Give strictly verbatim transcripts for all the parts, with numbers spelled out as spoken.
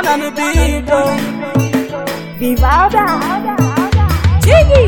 Vivian on the beat, oh. Vivalda, Jiggy,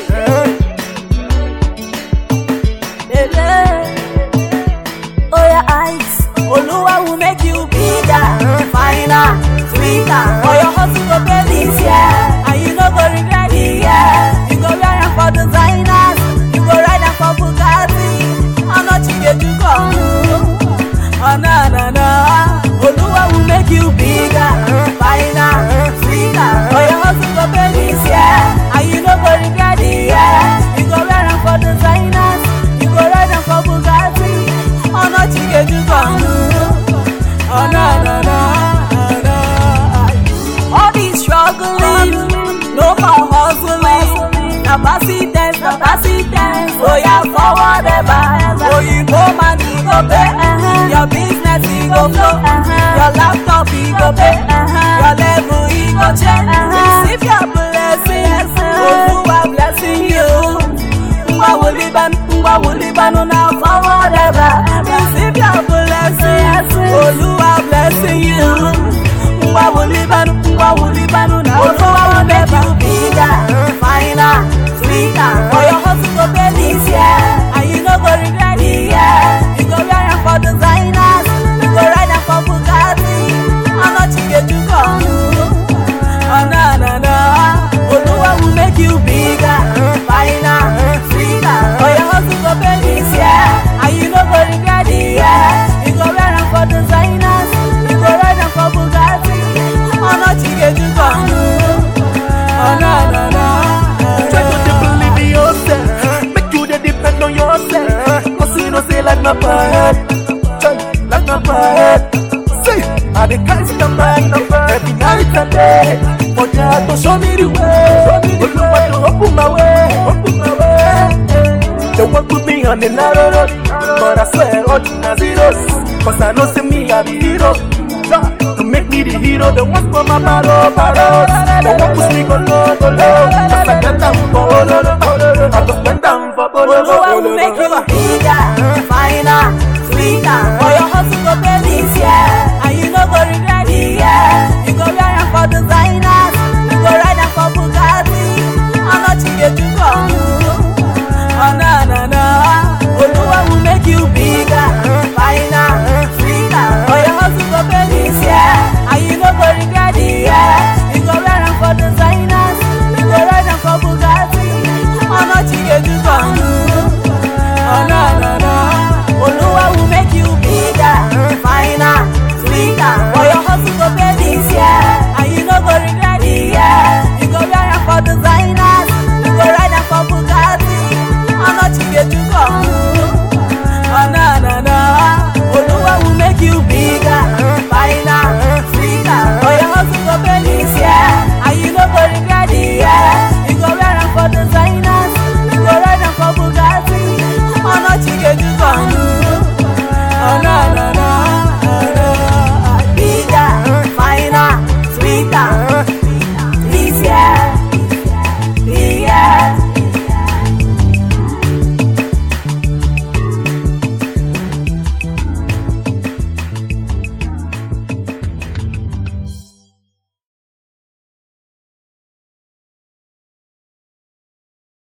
oh your eyes, Oluwa will make you bigger, finer, sweeter. For your hustle go pay this year, and you no go regret it, yeah. You go wear them for designers, you go ride them for Bugatti. I'm not chicken to come, oh na na na. Oluwa will make you bigger, finer, sweeter. For your hustle go pay this year, and you no go regret it, yeah. You go wear them for designers, you go ride them for Bugatti. I'm not chicken to come, oh na na na na. All these struggling, no more hustling. Na passive dance, na passive dance. Oh yeah, forward ever. Oh you go man, you go pay. Your business, you go flow. Your laptop, you go pay. Your level, you go change. Receive your blessings. Oh, you are blessing you. Mwa wuliban, mwa wuliban, now forward ever. Receive your blessings. Oh, you are blessing you. Mwa wuliban, mwa wuliban, now forward ever. Bigger, finer, sweeter. For your hustle go pay this year, and you no go regret it, yeah. You go wear them for designers, you go ride them for Bugatti. I'm not chicken to come, oh na na na. Oluwa will make you bigger, finer, sweeter. For your hustle go pay this year, and you no go regret it, yeah. You go wear them for designers, you go ride them for Bugatti. I'm not chicken to come, oh na na na. Try to believe in yourself, make you dey depend on yourself. Cause you know say like my bad, like my bad. Say, I dey catch the mind every night and day. For God to show me the way, Oluwa to open my way, open my way. They want to put me on the narrow road, but I swear all na zeros. Cause I know say me I be hero. To make me the hero, they want for my battle, battle. They want push me go low, go low. Cause I get down for all of them. I go spend down for all of them. Oluwa will make you bigger, finer, sweeter. For your hustle